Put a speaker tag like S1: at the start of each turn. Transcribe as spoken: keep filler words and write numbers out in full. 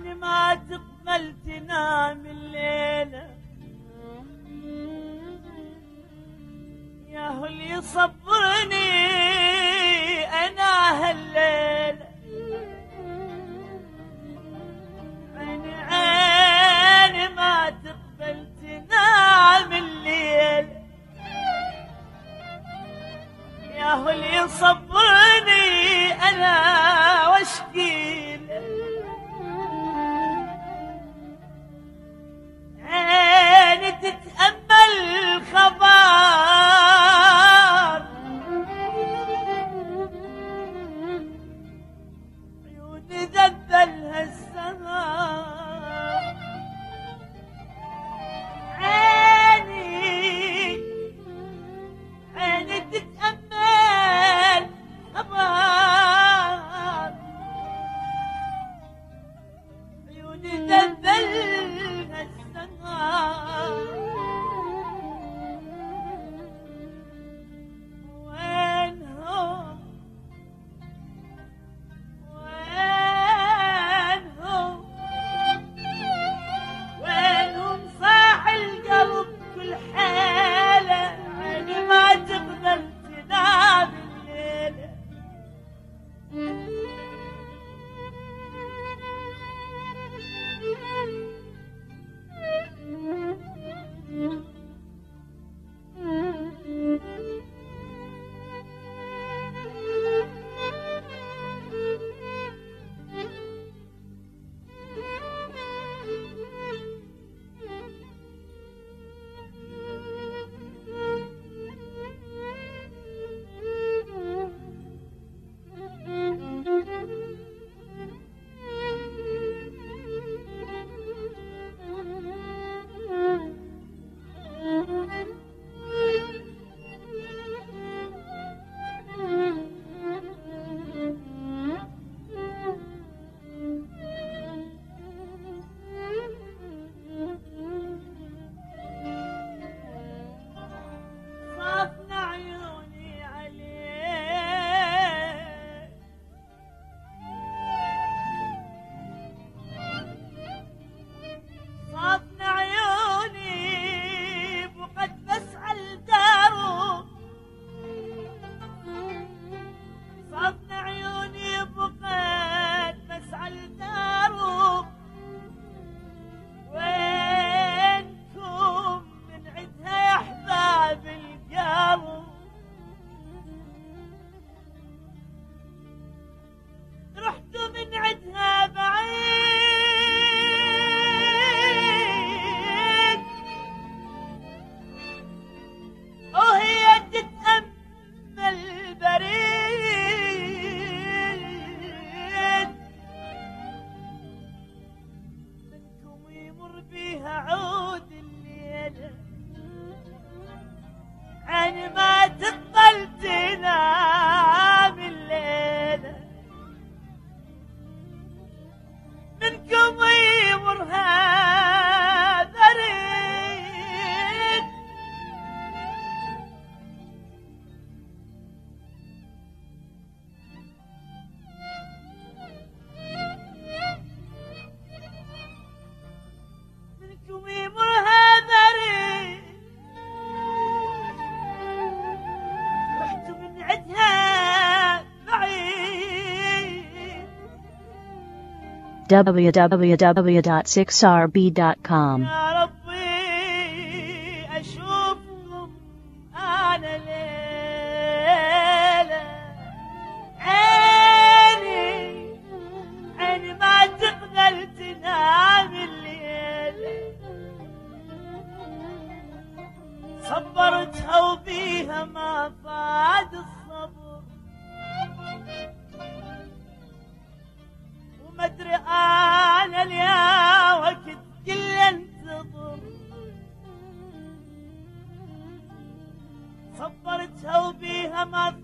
S1: عيني ما تقبل تنام الليلة، يا هو اللي يصبرني أنا هالليلة. عيني عيني ما تقبل تنام الليلة، يا هو اللي يصبرني أنا واشكيله. عيني تتأمل خبر، عيوني ذبلها السهر. عيني عيني تتأمل خبر، عيوني ذبلها السهر. وينهم وينهم وينهم صاح القلب كل حالة، عيني ما تقبل تنام الليلة. صافنا عيوني عليك، صافنا عيوني بقد بسعى الدارو، صافنا عيوني بقد بسعى الدارو. وينكم من عدها يا احباب القلب؟ رحتوا من عدها بعيد، وهي تتأمل بريد. منكم يمر بيها عود الليلة، عيني ما تقبل تنام الليلة. منكم يمر هذا ريد، منكم يمر هذا ريد. رحت من عدها بعيد.
S2: w w w dot six r b dot com
S1: يا ربي أشوفكم أنا ليلة. عيني عيني ما تقبل تنام الليلة، صبرتها وبيها ما فاد الصبر. ومدري أنا اليا وقت كل انتظر، صبرتها وبيها ما